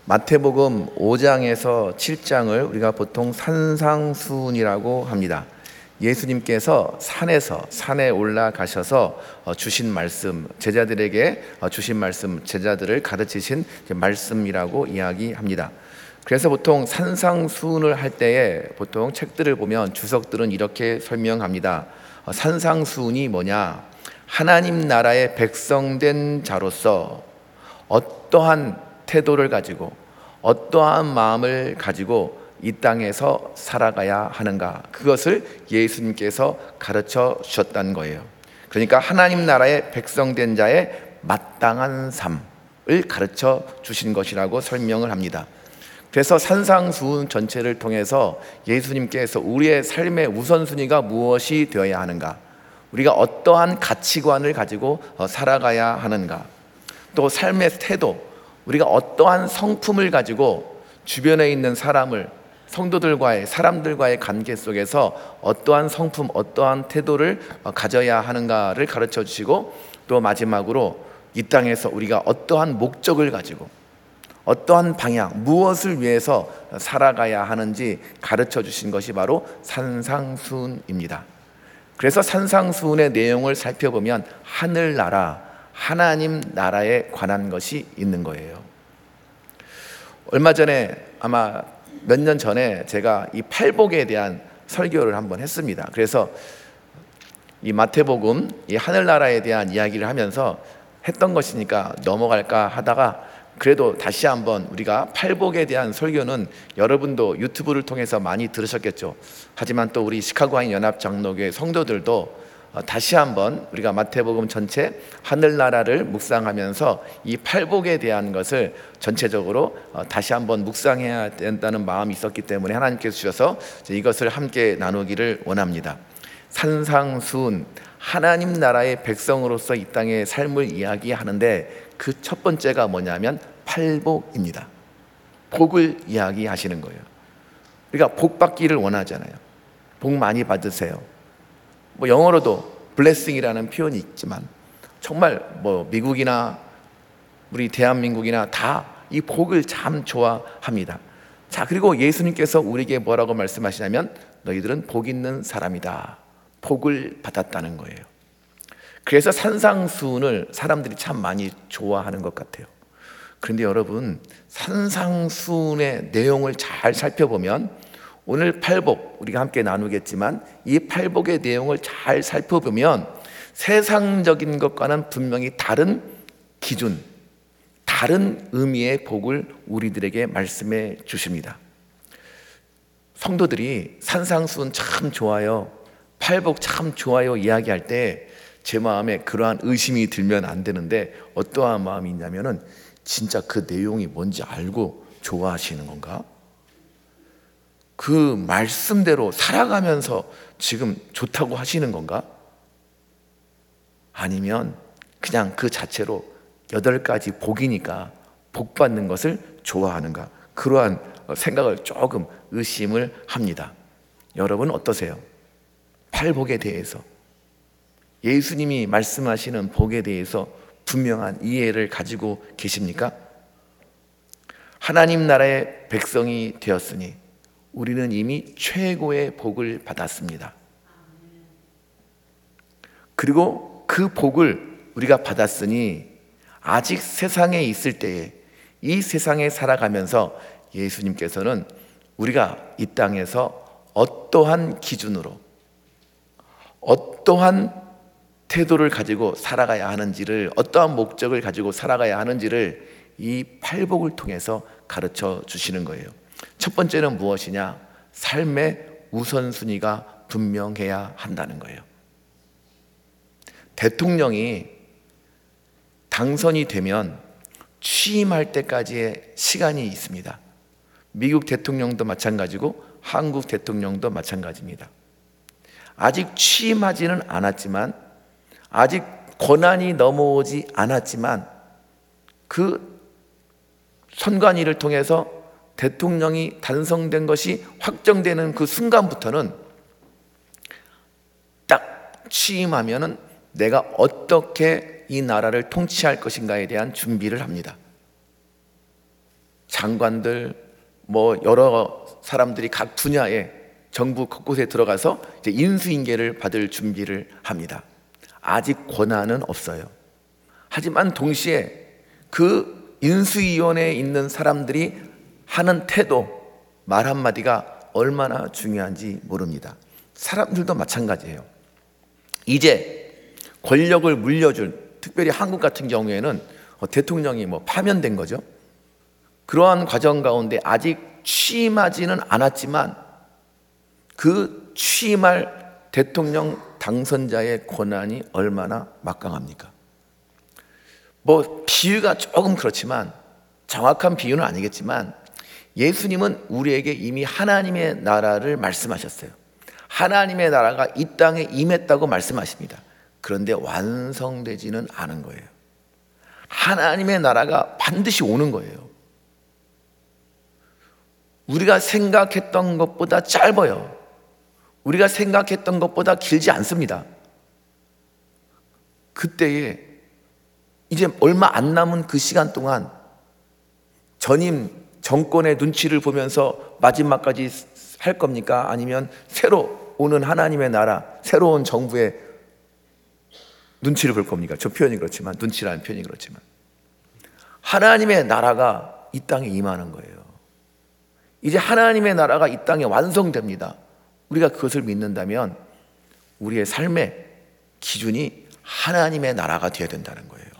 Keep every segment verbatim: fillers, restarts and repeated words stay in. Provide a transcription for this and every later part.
마태복음 오 장에서 칠 장을 우리가 보통 산상수훈이라고 합니다. 예수님께서 산에서 산에 올라가셔서 주신 말씀, 제자들에게 주신 말씀, 제자들을 가르치신 말씀이라고 이야기합니다. 그래서 보통 산상수훈을 할 때에 보통 책들을 보면 주석들은 이렇게 설명합니다. 산상수훈이 뭐냐? 하나님 나라의 백성된 자로서 어떠한 태도를 가지고 어떠한 마음을 가지고 이 땅에서 살아가야 하는가, 그것을 예수님께서 가르쳐 주셨다는 거예요. 그러니까 하나님 나라의 백성된 자의 마땅한 삶을 가르쳐 주신 것이라고 설명을 합니다. 그래서 산상수훈 전체를 통해서 예수님께서 우리의 삶의 우선순위가 무엇이 되어야 하는가, 우리가 어떠한 가치관을 가지고 살아가야 하는가, 또 삶의 태도, 우리가 어떠한 성품을 가지고 주변에 있는 사람을, 성도들과의, 사람들과의 관계 속에서 어떠한 성품, 어떠한 태도를 가져야 하는가를 가르쳐 주시고, 또 마지막으로 이 땅에서 우리가 어떠한 목적을 가지고 어떠한 방향, 무엇을 위해서 살아가야 하는지 가르쳐 주신 것이 바로 산상수훈입니다. 그래서 산상수훈의 내용을 살펴보면 하늘나라, 하나님 나라에 관한 것이 있는 거예요. 얼마 전에, 아마 몇 년 전에 제가 이 팔복에 대한 설교를 한번 했습니다. 그래서 이 마태복음, 이 하늘나라에 대한 이야기를 하면서 했던 것이니까 넘어갈까 하다가, 그래도 다시 한번 우리가 팔복에 대한 설교는 여러분도 유튜브를 통해서 많이 들으셨겠죠. 하지만 또 우리 시카고하인 연합장로교회 성도들도 다시 한번 우리가 마태복음 전체 하늘나라를 묵상하면서 이 팔복에 대한 것을 전체적으로 다시 한번 묵상해야 된다는 마음이 있었기 때문에 하나님께서 주셔서 이것을 함께 나누기를 원합니다. 산상수훈, 하나님 나라의 백성으로서 이 땅의 삶을 이야기하는데 그 첫 번째가 뭐냐면 팔복입니다. 복을 이야기하시는 거예요. 우리가 복 받기를 원하잖아요. 복 많이 받으세요. 뭐 영어로도 blessing이라는 표현이 있지만 정말 뭐 미국이나 우리 대한민국이나 다 이 복을 참 좋아합니다. 자, 그리고 예수님께서 우리에게 뭐라고 말씀하시냐면 너희들은 복 있는 사람이다, 복을 받았다는 거예요. 그래서 산상수훈을 사람들이 참 많이 좋아하는 것 같아요. 그런데 여러분, 산상수훈의 내용을 잘 살펴보면 오늘 팔복 우리가 함께 나누겠지만 이 팔복의 내용을 잘 살펴보면 세상적인 것과는 분명히 다른 기준, 다른 의미의 복을 우리들에게 말씀해 주십니다. 성도들이 산상수훈 참 좋아요, 팔복 참 좋아요 이야기할 때 제 마음에 그러한 의심이 들면 안 되는데, 어떠한 마음이 있냐면은 진짜 그 내용이 뭔지 알고 좋아하시는 건가? 그 말씀대로 살아가면서 지금 좋다고 하시는 건가? 아니면 그냥 그 자체로 여덟 가지 복이니까 복 받는 것을 좋아하는가? 그러한 생각을 조금 의심을 합니다. 여러분 어떠세요? 팔복에 대해서, 예수님이 말씀하시는 복에 대해서 분명한 이해를 가지고 계십니까? 하나님 나라의 백성이 되었으니 우리는 이미 최고의 복을 받았습니다. 그리고 그 복을 우리가 받았으니 아직 세상에 있을 때에, 이 세상에 살아가면서 예수님께서는 우리가 이 땅에서 어떠한 기준으로, 어떠한 태도를 가지고 살아가야 하는지를, 어떠한 목적을 가지고 살아가야 하는지를 이 팔복을 통해서 가르쳐 주시는 거예요. 첫 번째는 무엇이냐? 삶의 우선순위가 분명해야 한다는 거예요. 대통령이 당선이 되면 취임할 때까지의 시간이 있습니다. 미국 대통령도 마찬가지고 한국 대통령도 마찬가지입니다. 아직 취임하지는 않았지만, 아직 권한이 넘어오지 않았지만 그 선관위를 통해서 대통령이 단성된 것이 확정되는 그 순간부터는 딱 취임하면은 내가 어떻게 이 나라를 통치할 것인가에 대한 준비를 합니다. 장관들, 뭐 여러 사람들이 각 분야에 정부 곳곳에 들어가서 이제 인수인계를 받을 준비를 합니다. 아직 권한은 없어요. 하지만 동시에 그 인수위원회에 있는 사람들이 하는 태도, 말 한마디가 얼마나 중요한지 모릅니다. 사람들도 마찬가지예요. 이제 권력을 물려줄, 특별히 한국 같은 경우에는 대통령이 뭐 파면된 거죠. 그러한 과정 가운데 아직 취임하지는 않았지만 그 취임할 대통령 당선자의 권한이 얼마나 막강합니까? 뭐 비유가 조금 그렇지만, 정확한 비유는 아니겠지만, 예수님은 우리에게 이미 하나님의 나라를 말씀하셨어요. 하나님의 나라가 이 땅에 임했다고 말씀하십니다. 그런데 완성되지는 않은 거예요. 하나님의 나라가 반드시 오는 거예요. 우리가 생각했던 것보다 짧아요. 우리가 생각했던 것보다 길지 않습니다. 그때에 이제 얼마 안 남은 그 시간 동안 전임 정권의 눈치를 보면서 마지막까지 할 겁니까? 아니면 새로 오는 하나님의 나라, 새로운 정부의 눈치를 볼 겁니까? 저 표현이 그렇지만, 눈치라는 표현이 그렇지만, 하나님의 나라가 이 땅에 임하는 거예요. 이제 하나님의 나라가 이 땅에 완성됩니다. 우리가 그것을 믿는다면 우리의 삶의 기준이 하나님의 나라가 되어야 된다는 거예요.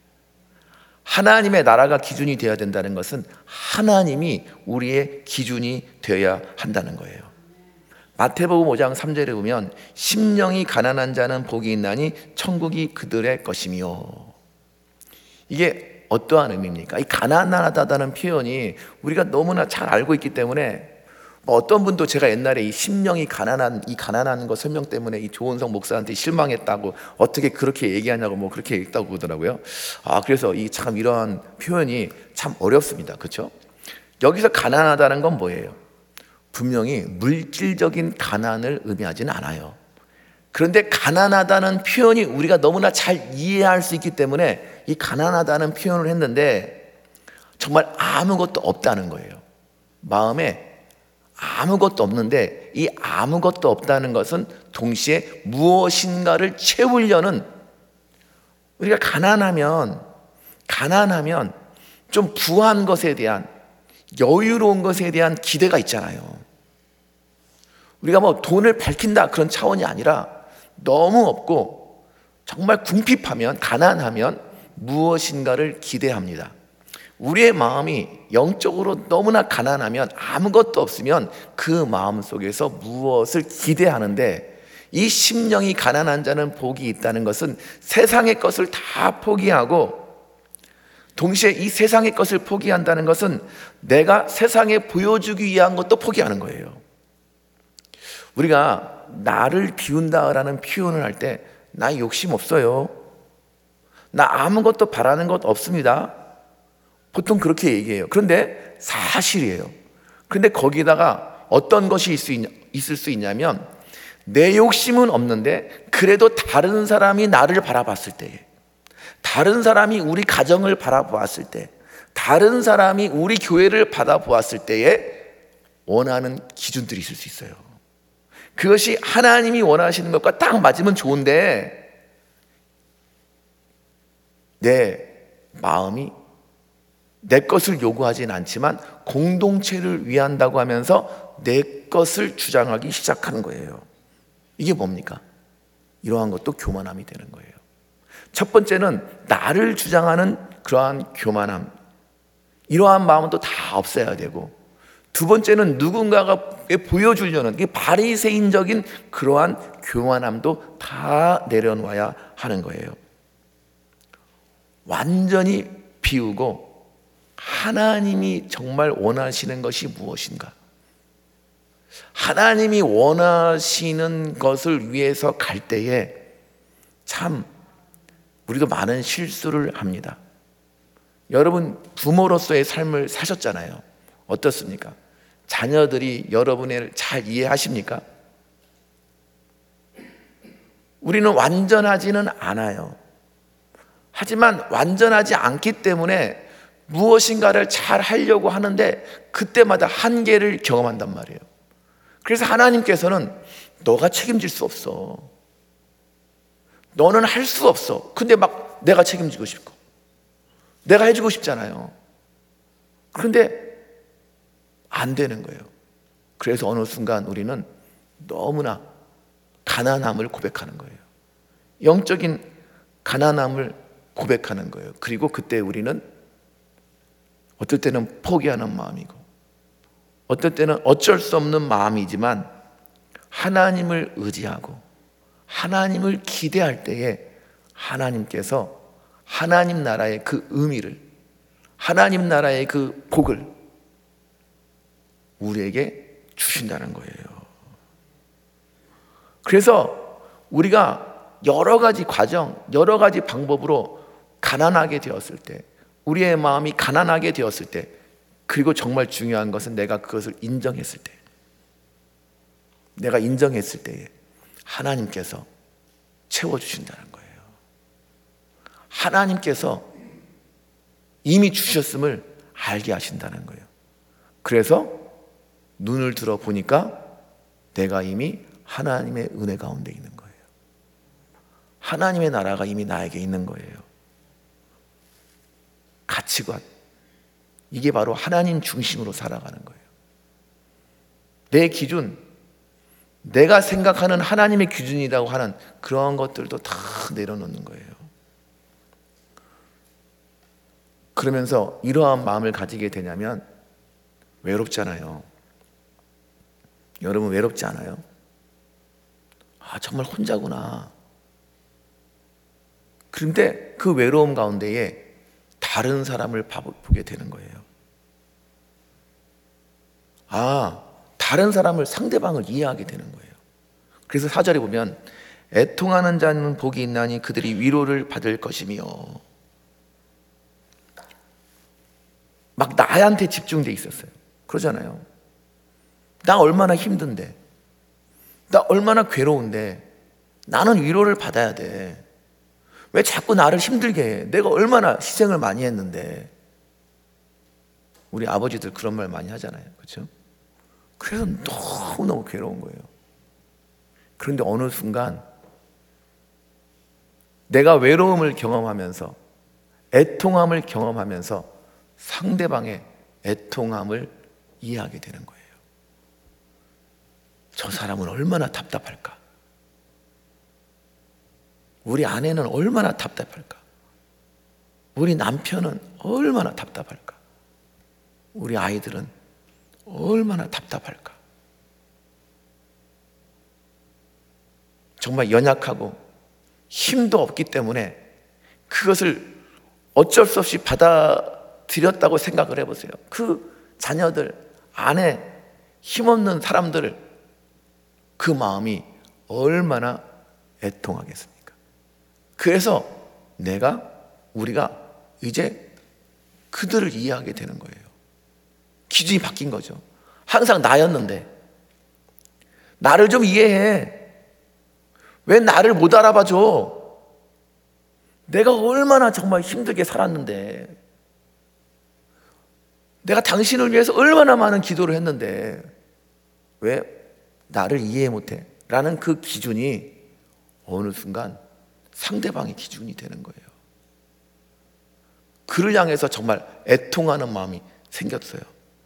하나님의 나라가 기준이 되어야 된다는 것은 하나님이 우리의 기준이 되어야 한다는 거예요. 마태복음 오 장 삼 절에 보면 심령이 가난한 자는 복이 있나니 천국이 그들의 것이며, 이게 어떠한 의미입니까? 이 가난하다는 표현이 우리가 너무나 잘 알고 있기 때문에, 뭐 어떤 분도 제가 옛날에 이 심령이 가난한 이 가난한 거 설명 때문에 이 조은성 목사한테 실망했다고, 어떻게 그렇게 얘기하냐고 뭐 그렇게 얘기했다고 그러더라고요. 아, 그래서 이 참 이러한 표현이 참 어렵습니다. 그렇죠? 여기서 가난하다는 건 뭐예요? 분명히 물질적인 가난을 의미하지는 않아요. 그런데 가난하다는 표현이 우리가 너무나 잘 이해할 수 있기 때문에 이 가난하다는 표현을 했는데, 정말 아무것도 없다는 거예요. 마음에 아무것도 없는데, 이 아무것도 없다는 것은 동시에 무엇인가를 채우려는, 우리가 가난하면 가난하면 좀 부한 것에 대한, 여유로운 것에 대한 기대가 있잖아요. 우리가 뭐 돈을 밝힌다 그런 차원이 아니라, 너무 없고 정말 궁핍하면, 가난하면 무엇인가를 기대합니다. 우리의 마음이 영적으로 너무나 가난하면, 아무것도 없으면 그 마음 속에서 무엇을 기대하는데, 이 심령이 가난한 자는 복이 있다는 것은 세상의 것을 다 포기하고, 동시에 이 세상의 것을 포기한다는 것은 내가 세상에 보여주기 위한 것도 포기하는 거예요. 우리가 나를 비운다라는 표현을 할 때, 나 욕심 없어요, 나 아무것도 바라는 것 없습니다, 보통 그렇게 얘기해요. 그런데 사실이에요. 그런데 거기다가 어떤 것이 있을 수 있냐면, 내 욕심은 없는데 그래도 다른 사람이 나를 바라봤을 때, 다른 사람이 우리 가정을 바라보았을 때, 다른 사람이 우리 교회를 받아보았을 때에 원하는 기준들이 있을 수 있어요. 그것이 하나님이 원하시는 것과 딱 맞으면 좋은데, 내 마음이 내 것을 요구하진 않지만 공동체를 위한다고 하면서 내 것을 주장하기 시작하는 거예요. 이게 뭡니까? 이러한 것도 교만함이 되는 거예요. 첫 번째는 나를 주장하는 그러한 교만함, 이러한 마음은 또 다 없애야 되고, 두 번째는 누군가가 보여주려는 이 바리새인적인 그러한 교만함도 다 내려놔야 하는 거예요. 완전히 비우고 하나님이 정말 원하시는 것이 무엇인가, 하나님이 원하시는 것을 위해서 갈 때에 참 우리도 많은 실수를 합니다. 여러분 부모로서의 삶을 사셨잖아요. 어떻습니까? 자녀들이 여러분을 잘 이해하십니까? 우리는 완전하지는 않아요. 하지만 완전하지 않기 때문에 무엇인가를 잘 하려고 하는데 그때마다 한계를 경험한단 말이에요. 그래서 하나님께서는 너가 책임질 수 없어. 너는 할 수 없어. 근데 막 내가 책임지고 싶고 내가 해주고 싶잖아요. 그런데 안 되는 거예요. 그래서 어느 순간 우리는 너무나 가난함을 고백하는 거예요. 영적인 가난함을 고백하는 거예요. 그리고 그때 우리는 어떨 때는 포기하는 마음이고 어떨 때는 어쩔 수 없는 마음이지만 하나님을 의지하고 하나님을 기대할 때에 하나님께서 하나님 나라의 그 의미를, 하나님 나라의 그 복을 우리에게 주신다는 거예요. 그래서 우리가 여러 가지 과정, 여러 가지 방법으로 가난하게 되었을 때, 우리의 마음이 가난하게 되었을 때, 그리고 정말 중요한 것은 내가 그것을 인정했을 때, 내가 인정했을 때에 하나님께서 채워주신다는 거예요. 하나님께서 이미 주셨음을 알게 하신다는 거예요. 그래서 눈을 들어 보니까 내가 이미 하나님의 은혜 가운데 있는 거예요. 하나님의 나라가 이미 나에게 있는 거예요. 가치관, 이게 바로 하나님 중심으로 살아가는 거예요. 내 기준, 내가 생각하는 하나님의 기준이라고 하는 그런 것들도 다 내려놓는 거예요. 그러면서 이러한 마음을 가지게 되냐면 외롭잖아요. 여러분 외롭지 않아요? 아, 정말 혼자구나. 그런데 그 외로움 가운데에 다른 사람을 보게 되는 거예요. 아, 다른 사람을, 상대방을 이해하게 되는 거예요. 그래서 사 절에 보면 애통하는 자는 복이 있나니 그들이 위로를 받을 것이며, 막 나한테 집중돼 있었어요. 그러잖아요. 나 얼마나 힘든데, 나 얼마나 괴로운데 나는 위로를 받아야 돼. 왜 자꾸 나를 힘들게 해? 내가 얼마나 희생을 많이 했는데. 우리 아버지들 그런 말 많이 하잖아요. 그렇죠? 그래서 너무너무 괴로운 거예요. 그런데 어느 순간 내가 외로움을 경험하면서, 애통함을 경험하면서 상대방의 애통함을 이해하게 되는 거예요. 저 사람은 얼마나 답답할까? 우리 아내는 얼마나 답답할까? 우리 남편은 얼마나 답답할까? 우리 아이들은 얼마나 답답할까? 정말 연약하고 힘도 없기 때문에 그것을 어쩔 수 없이 받아들였다고 생각을 해보세요. 그 자녀들, 아내, 힘없는 사람들, 그 마음이 얼마나 애통하겠습니까? 그래서 내가, 우리가 이제 그들을 이해하게 되는 거예요. 기준이 바뀐 거죠. 항상 나였는데 나를 좀 이해해. 왜 나를 못 알아봐줘? 내가 얼마나 정말 힘들게 살았는데, 내가 당신을 위해서 얼마나 많은 기도를 했는데 왜 나를 이해 못해? 라는 그 기준이 어느 순간 상대방의 기준이 되는 거예요. 그를 향해서 정말 애통하는 마음이 생겼어요.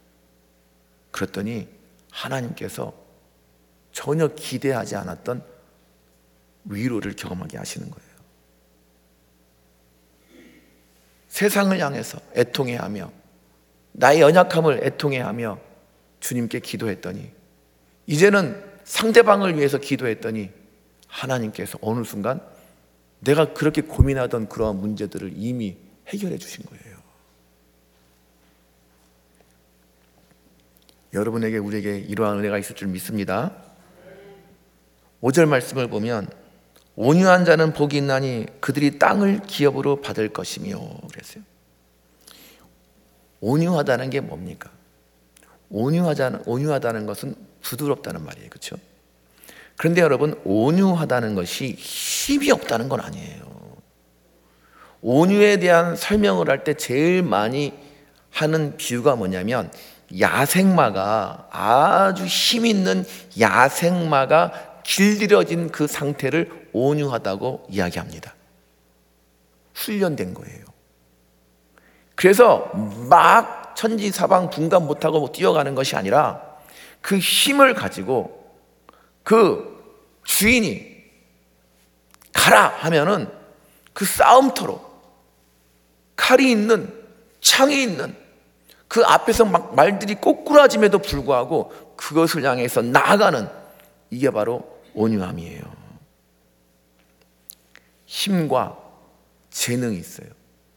그랬더니 하나님께서 전혀 기대하지 않았던 위로를 경험하게 하시는 거예요. 세상을 향해서 애통해하며 나의 연약함을 애통해하며 주님께 기도했더니, 이제는 상대방을 위해서 기도했더니 하나님께서 어느 순간 내가 그렇게 고민하던 그러한 문제들을 이미 해결해 주신 거예요. 여러분에게, 우리에게 이러한 은혜가 있을 줄 믿습니다. 오 절 말씀을 보면 온유한 자는 복이 있나니 그들이 땅을 기업으로 받을 것이며 그랬어요. 온유하다는 게 뭡니까? 온유하다는, 온유하다는 것은 부드럽다는 말이에요. 그렇죠? 그런데 여러분, 온유하다는 것이 힘이 없다는 건 아니에요. 온유에 대한 설명을 할 때 제일 많이 하는 비유가 뭐냐면, 야생마가, 아주 힘 있는 야생마가 길들여진 그 상태를 온유하다고 이야기합니다. 훈련된 거예요. 그래서 막 천지사방분간 못하고 뛰어가는 것이 아니라 그 힘을 가지고 그 주인이 가라 하면은 그 싸움터로, 칼이 있는, 창이 있는 그 앞에서 막 말들이 꼬꾸라짐에도 불구하고 그것을 향해서 나아가는, 이게 바로 온유함이에요. 힘과 재능이 있어요.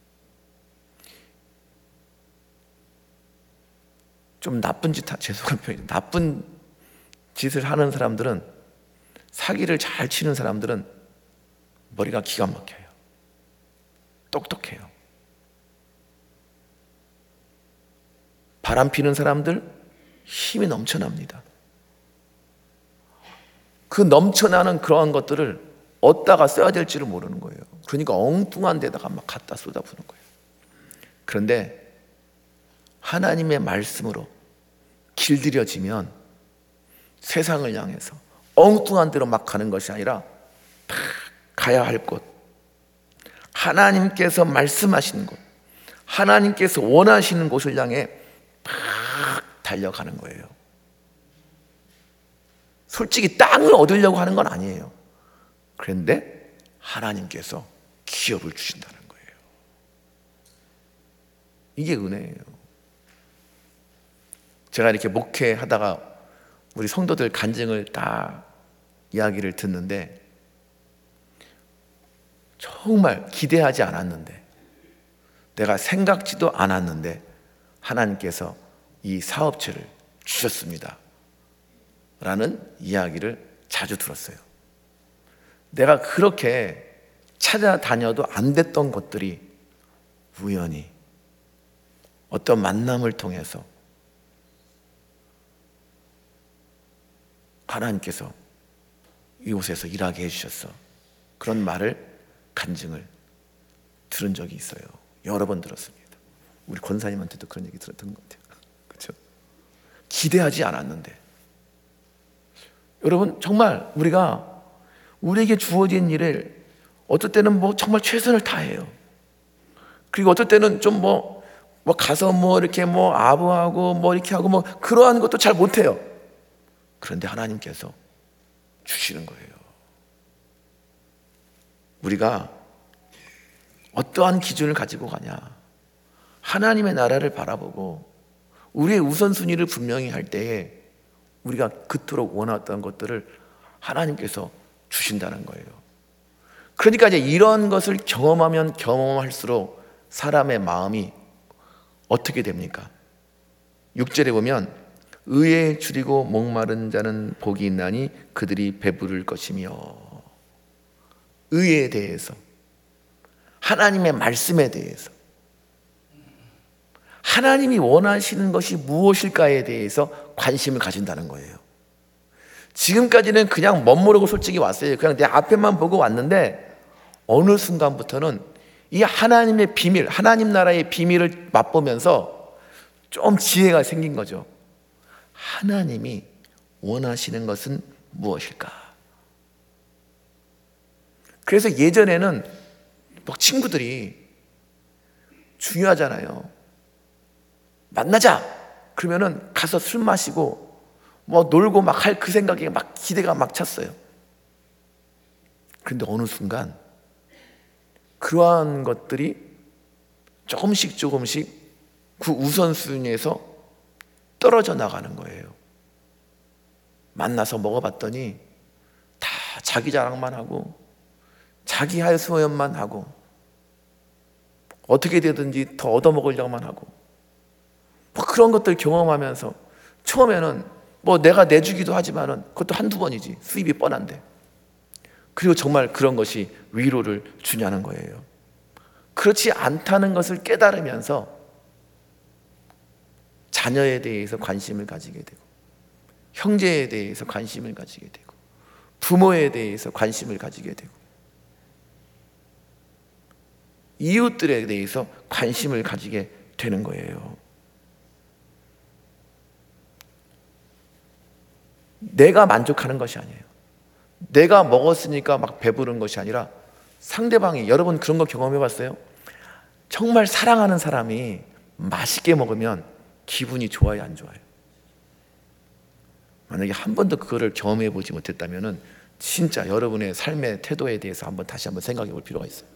좀 나쁜 짓, 죄송한 표현이, 나쁜 짓을 하는 사람들은, 사기를 잘 치는 사람들은 머리가 기가 막혀요. 똑똑해요. 바람 피는 사람들 힘이 넘쳐납니다. 그 넘쳐나는 그러한 것들을 어디다가 써야 될지를 모르는 거예요. 그러니까 엉뚱한 데다가 막 갖다 쏟아부는 거예요. 그런데 하나님의 말씀으로 길들여지면 세상을 향해서 엉뚱한 데로 막 가는 것이 아니라 딱 가야 할 곳, 하나님께서 말씀하시는 곳, 하나님께서 원하시는 곳을 향해 막 달려가는 거예요. 솔직히 땅을 얻으려고 하는 건 아니에요. 그런데 하나님께서 기업을 주신다는 거예요. 이게 은혜예요. 제가 이렇게 목회하다가 우리 성도들 간증을 다 이야기를 듣는데, 정말 기대하지 않았는데, 내가 생각지도 않았는데 하나님께서 이 사업체를 주셨습니다 라는 이야기를 자주 들었어요. 내가 그렇게 찾아다녀도 안 됐던 것들이 우연히 어떤 만남을 통해서 하나님께서 이곳에서 일하게 해주셨어, 그런 말을, 간증을 들은 적이 있어요. 여러 번 들었습니다. 우리 권사님한테도 그런 얘기 들었던 것 같아요. 그렇죠? 기대하지 않았는데. 여러분, 정말 우리가 우리에게 주어진 일을 어떨 때는 뭐 정말 최선을 다해요. 그리고 어떨 때는 좀 뭐 뭐 가서 뭐 이렇게 뭐 아부하고 뭐 이렇게 하고 뭐 그러한 것도 잘 못해요. 그런데 하나님께서 주시는 거예요. 우리가 어떠한 기준을 가지고 가냐, 하나님의 나라를 바라보고 우리의 우선순위를 분명히 할 때에 우리가 그토록 원했던 것들을 하나님께서 주신다는 거예요. 그러니까 이제 이런 것을 경험하면 경험할수록 사람의 마음이 어떻게 됩니까? 육 절에 보면 의에 줄이고 목마른 자는 복이 있나니 그들이 배부를 것이며, 의에 대해서, 하나님의 말씀에 대해서, 하나님이 원하시는 것이 무엇일까에 대해서 관심을 가진다는 거예요. 지금까지는 그냥 멋모르고 솔직히 왔어요. 그냥 내 앞에만 보고 왔는데 어느 순간부터는 이 하나님의 비밀, 하나님 나라의 비밀을 맛보면서 좀 지혜가 생긴 거죠. 하나님이 원하시는 것은 무엇일까? 그래서 예전에는 막 친구들이 중요하잖아요. 만나자! 그러면은 가서 술 마시고 뭐 놀고 막 할 그 생각에 막 기대가 막 찼어요. 그런데 어느 순간 그러한 것들이 조금씩 조금씩 그 우선순위에서 떨어져 나가는 거예요. 만나서 먹어봤더니 다 자기 자랑만 하고 자기 하소연만 하고 어떻게 되든지 더 얻어먹으려고만 하고 뭐 그런 것들 경험하면서 처음에는 뭐 내가 내주기도 하지만은 그것도 한두 번이지, 수입이 뻔한데. 그리고 정말 그런 것이 위로를 주냐는 거예요. 그렇지 않다는 것을 깨달으면서 자녀에 대해서 관심을 가지게 되고, 형제에 대해서 관심을 가지게 되고, 부모에 대해서 관심을 가지게 되고, 이웃들에 대해서 관심을 가지게 되는 거예요. 내가 만족하는 것이 아니에요. 내가 먹었으니까 막 배부른 것이 아니라 상대방이, 여러분 그런 거 경험해 봤어요? 정말 사랑하는 사람이 맛있게 먹으면 기분이 좋아요, 안 좋아요? 만약에 한 번도 그거를 경험해 보지 못했다면 진짜 여러분의 삶의 태도에 대해서 한번 다시 한번 생각해 볼 필요가 있어요.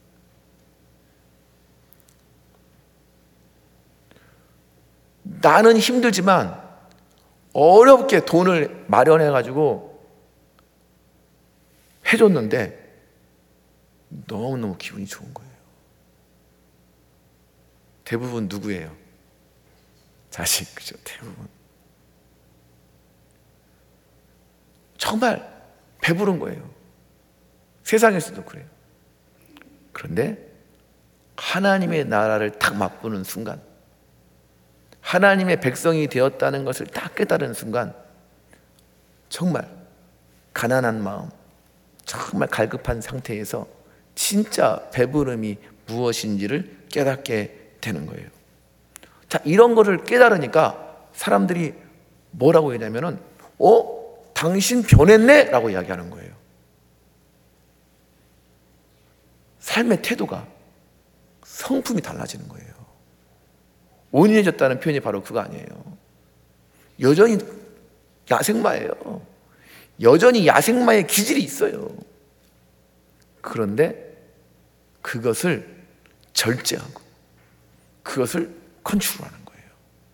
나는 힘들지만 어렵게 돈을 마련해 가지고 해줬는데 너무너무 기분이 좋은 거예요. 대부분 누구예요? 자식, 그죠? 대부분 정말 배부른 거예요. 세상에서도 그래요. 그런데 하나님의 나라를 딱 맛보는 순간, 하나님의 백성이 되었다는 것을 딱 깨달은 순간 정말 가난한 마음, 정말 갈급한 상태에서 진짜 배부름이 무엇인지를 깨닫게 되는 거예요. 자, 이런 거를 깨달으니까 사람들이 뭐라고 했냐면은 어? 당신 변했네? 라고 이야기하는 거예요. 삶의 태도가, 성품이 달라지는 거예요. 온유해졌다는 표현이 바로 그거 아니에요. 여전히 야생마예요. 여전히 야생마의 기질이 있어요. 그런데 그것을 절제하고 그것을 컨트롤하는 거예요.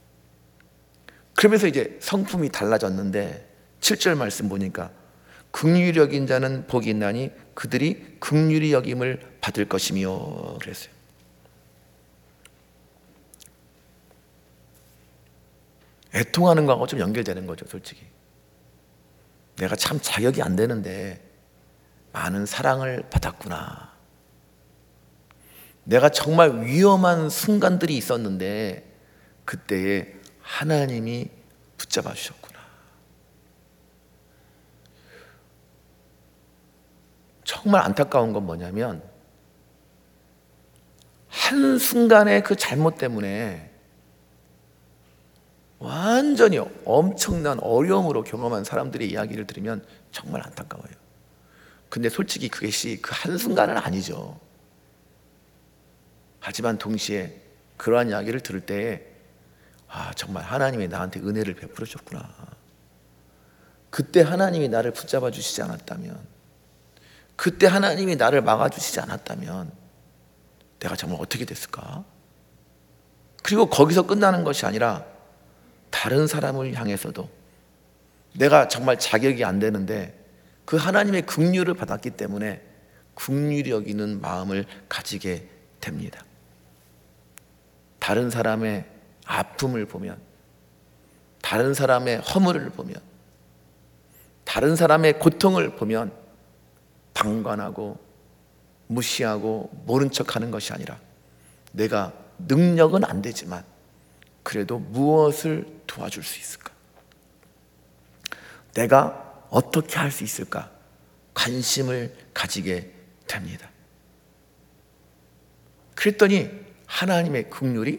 그러면서 이제 성품이 달라졌는데 칠 절 말씀 보니까 긍휼히 여긴 자는 복이 있나니 그들이 긍휼히 여김을 받을 것이며 그랬어요. 애통하는 거하고 좀 연결되는 거죠, 솔직히. 내가 참 자격이 안 되는데 많은 사랑을 받았구나. 내가 정말 위험한 순간들이 있었는데 그때에 하나님이 붙잡아 주셨구나. 정말 안타까운 건 뭐냐면 한순간의 그 잘못 때문에 완전히 엄청난 어려움으로 경험한 사람들의 이야기를 들으면 정말 안타까워요. 근데 솔직히 그것이 그 한순간은 아니죠. 하지만 동시에 그러한 이야기를 들을 때에 아, 정말 하나님이 나한테 은혜를 베풀어 줬구나. 그때 하나님이 나를 붙잡아 주시지 않았다면, 그때 하나님이 나를 막아 주시지 않았다면 내가 정말 어떻게 됐을까? 그리고 거기서 끝나는 것이 아니라 다른 사람을 향해서도 내가 정말 자격이 안 되는데 그 하나님의 긍휼을 받았기 때문에 긍휼히 여기는 마음을 가지게 됩니다. 다른 사람의 아픔을 보면, 다른 사람의 허물을 보면, 다른 사람의 고통을 보면 방관하고 무시하고 모른 척하는 것이 아니라 내가 능력은 안 되지만 그래도 무엇을 도와줄 수 있을까? 내가 어떻게 할 수 있을까? 관심을 가지게 됩니다. 그랬더니 하나님의 긍휼이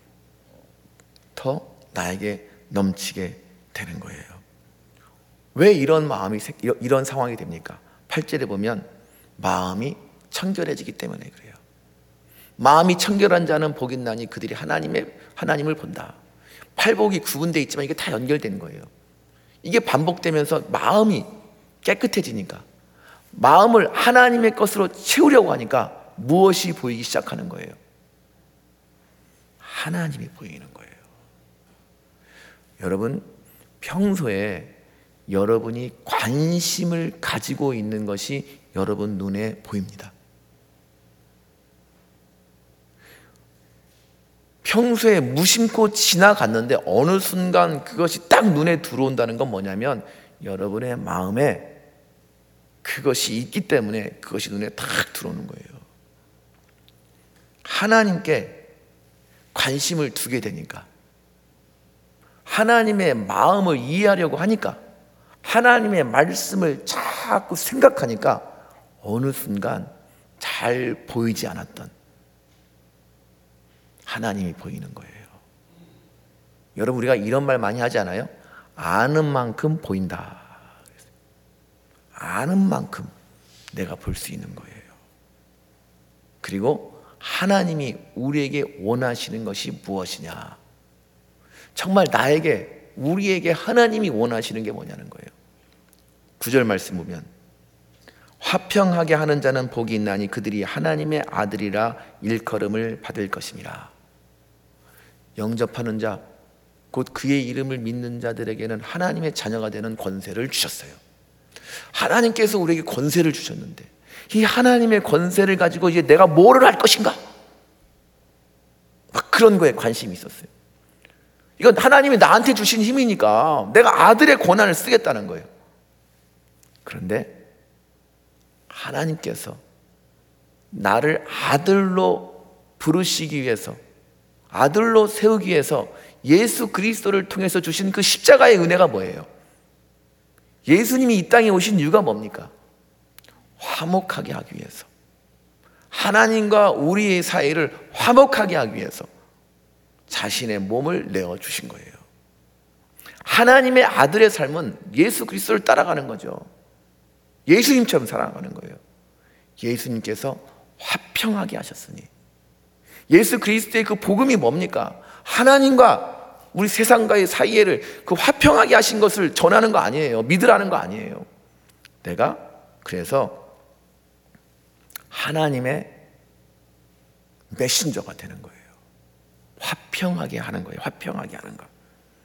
더 나에게 넘치게 되는 거예요. 왜 이런 마음이, 이런 상황이 됩니까? 팔 절에 보면 마음이 청결해지기 때문에 그래요. 마음이 청결한 자는 복이 있나니 그들이 하나님의, 하나님을 본다. 팔복이 구분되어 있지만 이게 다 연결된 거예요. 이게 반복되면서 마음이 깨끗해지니까, 마음을 하나님의 것으로 채우려고 하니까 무엇이 보이기 시작하는 거예요? 하나님이 보이는 거예요. 여러분, 평소에 여러분이 관심을 가지고 있는 것이 여러분 눈에 보입니다. 평소에 무심코 지나갔는데 어느 순간 그것이 딱 눈에 들어온다는 건 뭐냐면 여러분의 마음에 그것이 있기 때문에 그것이 눈에 딱 들어오는 거예요. 하나님께 관심을 두게 되니까, 하나님의 마음을 이해하려고 하니까, 하나님의 말씀을 자꾸 생각하니까 어느 순간 잘 보이지 않았던 하나님이 보이는 거예요. 여러분, 우리가 이런 말 많이 하지 않아요? 아는 만큼 보인다. 아는 만큼 내가 볼 수 있는 거예요. 그리고 하나님이 우리에게 원하시는 것이 무엇이냐, 정말 나에게, 우리에게 하나님이 원하시는 게 뭐냐는 거예요. 구절 말씀 보면 화평하게 하는 자는 복이 있나니 그들이 하나님의 아들이라 일컬음을 받을 것임이라. 영접하는 자, 곧 그의 이름을 믿는 자들에게는 하나님의 자녀가 되는 권세를 주셨어요. 하나님께서 우리에게 권세를 주셨는데 이 하나님의 권세를 가지고 이제 내가 뭐를 할 것인가, 막 그런 거에 관심이 있었어요. 이건 하나님이 나한테 주신 힘이니까 내가 아들의 권한을 쓰겠다는 거예요. 그런데 하나님께서 나를 아들로 부르시기 위해서, 아들로 세우기 위해서 예수 그리스도를 통해서 주신 그 십자가의 은혜가 뭐예요? 예수님이 이 땅에 오신 이유가 뭡니까? 화목하게 하기 위해서, 하나님과 우리의 사이를 화목하게 하기 위해서 자신의 몸을 내어주신 거예요. 하나님의 아들의 삶은 예수 그리스도를 따라가는 거죠. 예수님처럼 살아가는 거예요. 예수님께서 화평하게 하셨으니, 예수 그리스도의 그 복음이 뭡니까? 하나님과 우리 세상과의 사이를 그 화평하게 하신 것을 전하는 거 아니에요. 믿으라는 거 아니에요. 내가 그래서 하나님의 메신저가 되는 거예요. 화평하게 하는 거예요. 화평하게 하는 거.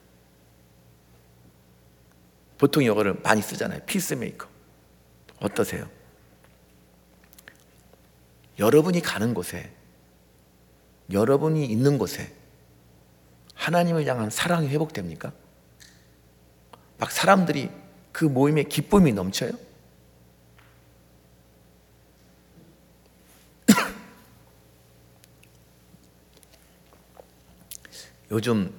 보통 이거를 많이 쓰잖아요. 피스메이커. 어떠세요? 여러분이 가는 곳에, 여러분이 있는 곳에 하나님을 향한 사랑이 회복됩니까? 막 사람들이 그 모임에 기쁨이 넘쳐요? 요즘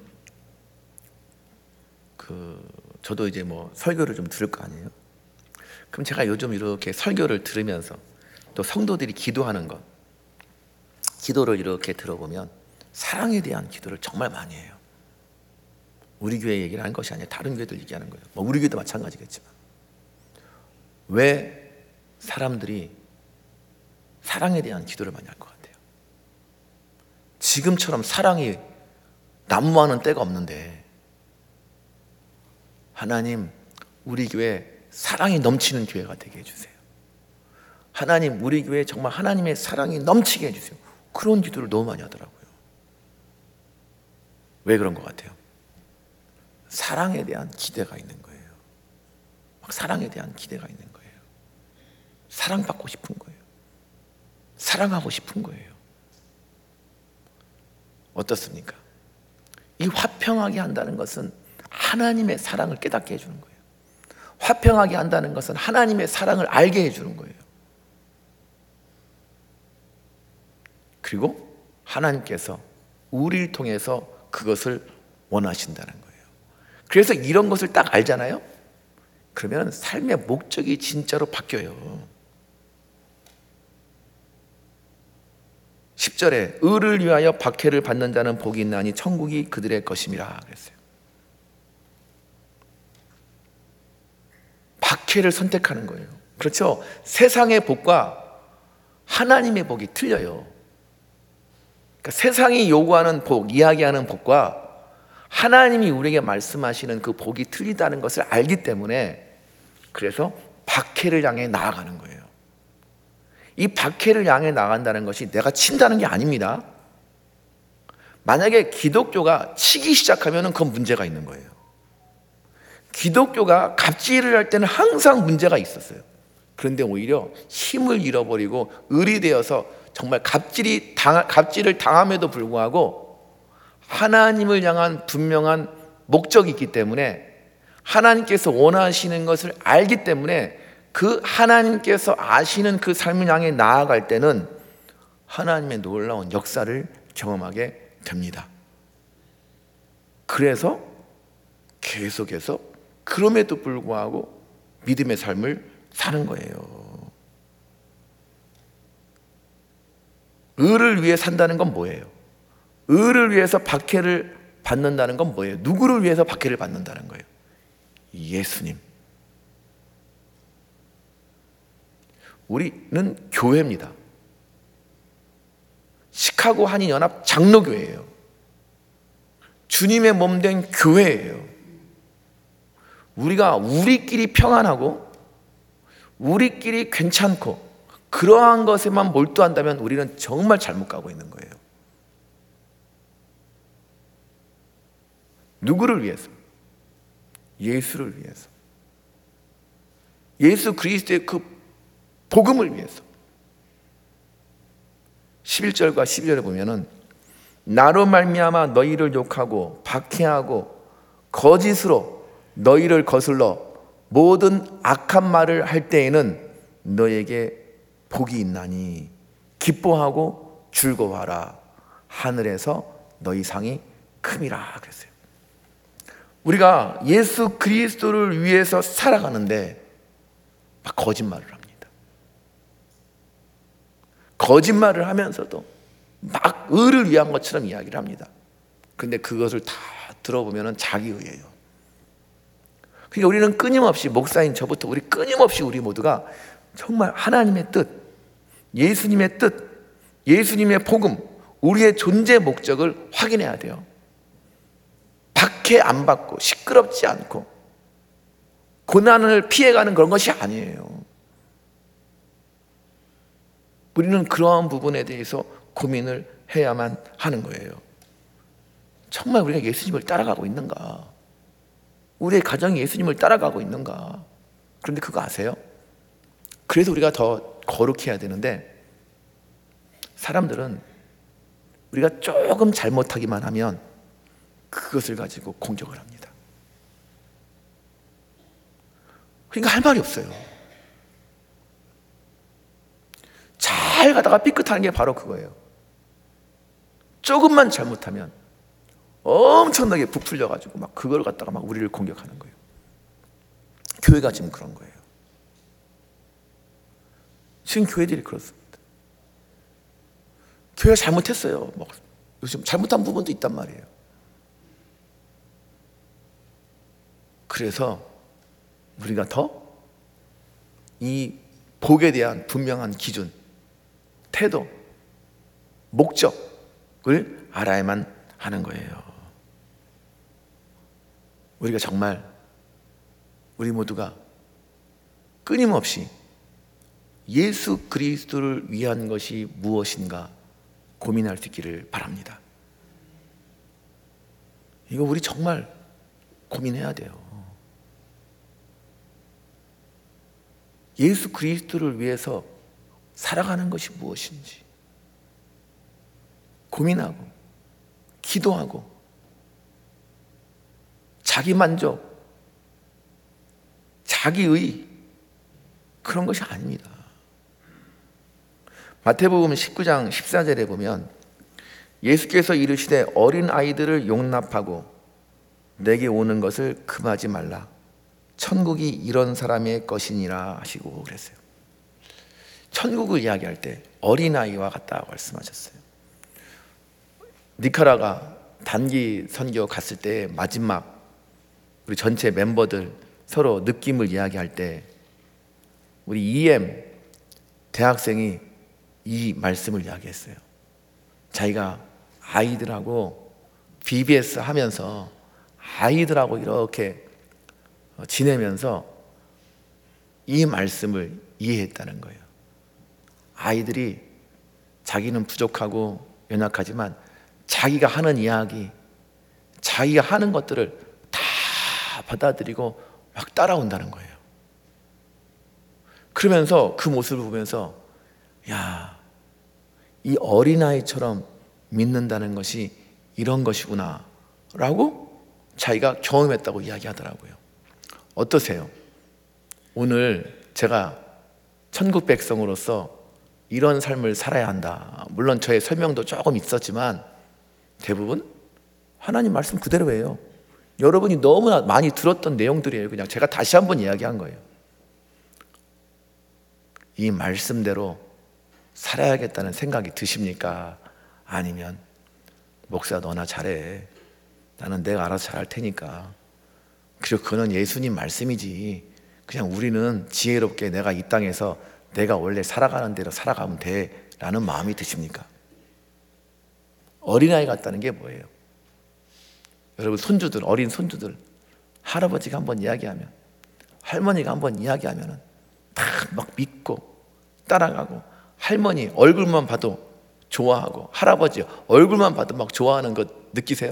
그 저도 이제 뭐 설교를 좀 들을 거 아니에요? 그럼 제가 요즘 이렇게 설교를 들으면서 또 성도들이 기도하는 것, 기도를 이렇게 들어보면 사랑에 대한 기도를 정말 많이 해요. 우리 교회 얘기를 하는 것이 아니라 다른 교회들 얘기하는 거예요. 뭐 우리 교회도 마찬가지겠지만. 왜 사람들이 사랑에 대한 기도를 많이 할 것 같아요? 지금처럼 사랑이 난무하는 때가 없는데, 하나님 우리 교회 사랑이 넘치는 교회가 되게 해주세요. 하나님 우리 교회 정말 하나님의 사랑이 넘치게 해주세요. 그런 기도를 너무 많이 하더라고요. 왜 그런 것 같아요? 사랑에 대한 기대가 있는 거예요. 막 사랑에 대한 기대가 있는 거예요. 사랑받고 싶은 거예요. 사랑하고 싶은 거예요. 어떻습니까? 이 화평하게 한다는 것은 하나님의 사랑을 깨닫게 해주는 거예요. 화평하게 한다는 것은 하나님의 사랑을 알게 해주는 거예요. 그리고 하나님께서 우리를 통해서 그것을 원하신다는 거예요. 그래서 이런 것을 딱 알잖아요? 그러면 삶의 목적이 진짜로 바뀌어요. 십 절에 의를 위하여 박해를 받는 자는 복이 있나니 천국이 그들의 것임이라 그랬어요. 박해를 선택하는 거예요. 그렇죠? 세상의 복과 하나님의 복이 틀려요. 그러니까 세상이 요구하는 복, 이야기하는 복과 하나님이 우리에게 말씀하시는 그 복이 틀리다는 것을 알기 때문에, 그래서 박해를 향해 나아가는 거예요. 이 박해를 향해 나간다는 것이 내가 친다는 게 아닙니다. 만약에 기독교가 치기 시작하면 그건 문제가 있는 거예요. 기독교가 갑질을 할 때는 항상 문제가 있었어요. 그런데 오히려 힘을 잃어버리고 을이 되어서 정말 갑질이 당, 갑질을 당함에도 불구하고 하나님을 향한 분명한 목적이 있기 때문에, 하나님께서 원하시는 것을 알기 때문에 그 하나님께서 아시는 그 삶을 향해 나아갈 때는 하나님의 놀라운 역사를 경험하게 됩니다. 그래서 계속해서 그럼에도 불구하고 믿음의 삶을 사는 거예요. 의를 위해 산다는 건 뭐예요? 의를 위해서 박해를 받는다는 건 뭐예요? 누구를 위해서 박해를 받는다는 거예요? 예수님. 우리는 교회입니다. 시카고 한인연합 장로교회예요. 주님의 몸된 교회예요. 우리가 우리끼리 평안하고 우리끼리 괜찮고 그러한 것에만 몰두한다면 우리는 정말 잘못 가고 있는 거예요. 누구를 위해서? 예수를 위해서. 예수 그리스도의 그 복음을 위해서. 십일 절과 십이 절에 보면은 나로 말미암아 너희를 욕하고 박해하고 거짓으로 너희를 거슬러 모든 악한 말을 할 때에는 너에게 복이 있나니 기뻐하고 즐거워하라. 하늘에서 너희 상이 큼이라 그랬어요. 우리가 예수 그리스도를 위해서 살아가는데 막 거짓말을 합니다. 거짓말을 하면서도 막 의를 위한 것처럼 이야기를 합니다. 그런데 그것을 다 들어보면 자기의예요. 그러니까 우리는 끊임없이, 목사인 저부터 우리 끊임없이 우리 모두가 정말 하나님의 뜻, 예수님의 뜻, 예수님의 복음, 우리의 존재 목적을 확인해야 돼요. 박해 안 받고 시끄럽지 않고 고난을 피해가는 그런 것이 아니에요. 우리는 그러한 부분에 대해서 고민을 해야만 하는 거예요. 정말 우리가 예수님을 따라가고 있는가? 우리의 가정이 예수님을 따라가고 있는가? 그런데 그거 아세요? 그래서 우리가 더 거룩해야 되는데 사람들은 우리가 조금 잘못하기만 하면 그것을 가지고 공격을 합니다. 그러니까 할 말이 없어요. 잘 가다가 삐끗하는 게 바로 그거예요. 조금만 잘못하면 엄청나게 부풀려가지고 막 그걸 갖다가 막 우리를 공격하는 거예요. 교회가 지금 그런 거예요. 지금 교회들이 그렇습니다. 교회가 잘못했어요. 막 요즘 잘못한 부분도 있단 말이에요. 그래서 우리가 더 이 복에 대한 분명한 기준, 태도, 목적을 알아야만 하는 거예요. 우리가 정말 우리 모두가 끊임없이 예수 그리스도를 위한 것이 무엇인가 고민할 수 있기를 바랍니다. 이거 우리 정말 고민해야 돼요. 예수 그리스도를 위해서 살아가는 것이 무엇인지 고민하고 기도하고 자기 만족, 자기의 그런 것이 아닙니다. 마태복음 십구 장 십사 절에 보면 예수께서 이르시되 어린 아이들을 용납하고 내게 오는 것을 금하지 말라. 천국이 이런 사람의 것이니라 하시고 그랬어요. 천국을 이야기할 때 어린아이와 같다고 말씀하셨어요. 니카라가 단기 선교 갔을 때 마지막 우리 전체 멤버들 서로 느낌을 이야기할 때 우리 이엠 대학생이 이 말씀을 이야기했어요. 자기가 아이들하고 비비에스 하면서 아이들하고 이렇게 지내면서 이 말씀을 이해했다는 거예요. 아이들이 자기는 부족하고 연약하지만 자기가 하는 이야기, 자기가 하는 것들을 다 받아들이고 막 따라온다는 거예요. 그러면서 그 모습을 보면서 야, 이 어린아이처럼 믿는다는 것이 이런 것이구나 라고 자기가 경험했다고 이야기하더라고요. 어떠세요? 오늘 제가 천국 백성으로서 이런 삶을 살아야 한다. 물론 저의 설명도 조금 있었지만 대부분 하나님 말씀 그대로예요. 여러분이 너무나 많이 들었던 내용들이에요. 그냥 제가 다시 한번 이야기한 거예요. 이 말씀대로 살아야겠다는 생각이 드십니까? 아니면 목사 너나 잘해. 나는 내가 알아서 잘할 테니까 그리고 그거는 예수님 말씀이지 그냥 우리는 지혜롭게 내가 이 땅에서 내가 원래 살아가는 대로 살아가면 돼 라는 마음이 드십니까? 어린아이 같다는 게 뭐예요? 여러분 손주들, 어린 손주들 할아버지가 한번 이야기하면 할머니가 한번 이야기하면 다 막 믿고 따라가고 할머니 얼굴만 봐도 좋아하고 할아버지 얼굴만 봐도 막 좋아하는 것 느끼세요?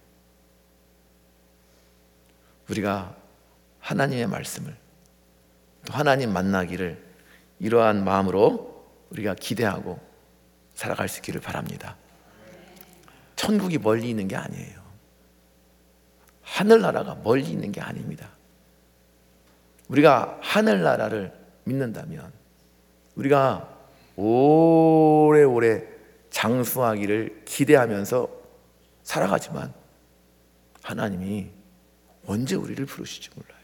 우리가 하나님의 말씀을 또 하나님 만나기를 이러한 마음으로 우리가 기대하고 살아갈 수 있기를 바랍니다. 천국이 멀리 있는 게 아니에요. 하늘나라가 멀리 있는 게 아닙니다. 우리가 하늘나라를 믿는다면 우리가 오래오래 장수하기를 기대하면서 살아가지만 하나님이 언제 우리를 부르실지 몰라요.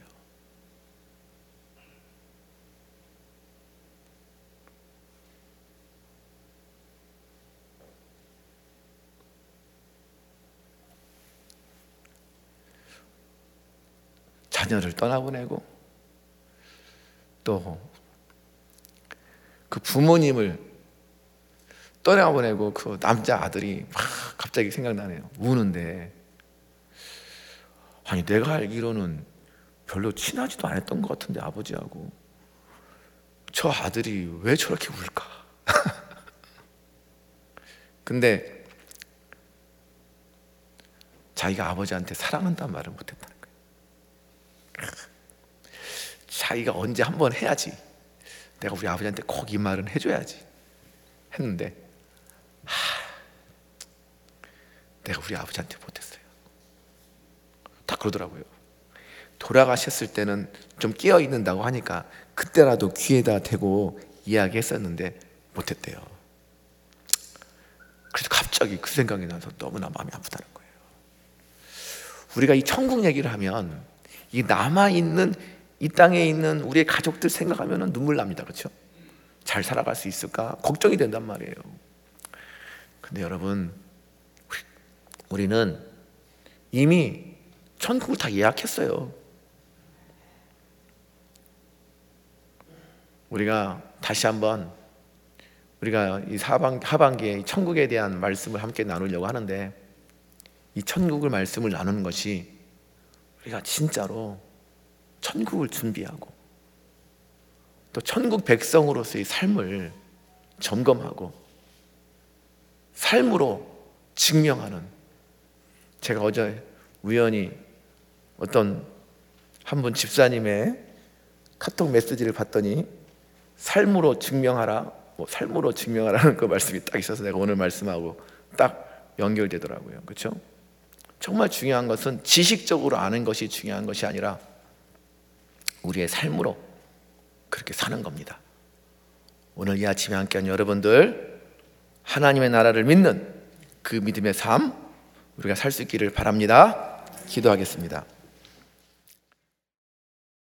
자녀를 떠나보내고 또 그 부모님을 떠나보내고 그 남자 아들이 막 갑자기 생각나네요. 우는데 아니 내가 알기로는 별로 친하지도 않았던 것 같은데 아버지하고 저 아들이 왜 저렇게 울까? 근데 자기가 아버지한테 사랑한다는 말을 못했다는 거예요. 자기가 언제 한번 해야지 내가 우리 아버지한테 꼭 이 말은 해줘야지 했는데 하, 내가 우리 아버지한테 못했어요. 다 그러더라고요. 돌아가셨을 때는 좀 깨어있는다고 하니까 그때라도 귀에다 대고 이야기했었는데 못했대요. 그래서 갑자기 그 생각이 나서 너무나 마음이 아프다는 거예요. 우리가 이 천국 얘기를 하면 이 남아있는 이 땅에 있는 우리의 가족들 생각하면 눈물 납니다. 그렇죠? 잘 살아갈 수 있을까? 걱정이 된단 말이에요. 근데 여러분 우리는 이미 천국을 다 예약했어요. 우리가 다시 한번 우리가 이 하반, 하반기에 이 천국에 대한 말씀을 함께 나누려고 하는데 이 천국을 말씀을 나누는 것이 우리가 진짜로 천국을 준비하고 또 천국 백성으로서의 삶을 점검하고 삶으로 증명하는, 제가 어제 우연히 어떤 한 분 집사님의 카톡 메시지를 봤더니 삶으로 증명하라, 뭐 삶으로 증명하라는 그 말씀이 딱 있어서 내가 오늘 말씀하고 딱 연결되더라고요. 그렇죠? 정말 중요한 것은 지식적으로 아는 것이 중요한 것이 아니라 우리의 삶으로 그렇게 사는 겁니다. 오늘 이 아침에 함께한 여러분들 하나님의 나라를 믿는 그 믿음의 삶 우리가 살 수 있기를 바랍니다. 기도하겠습니다.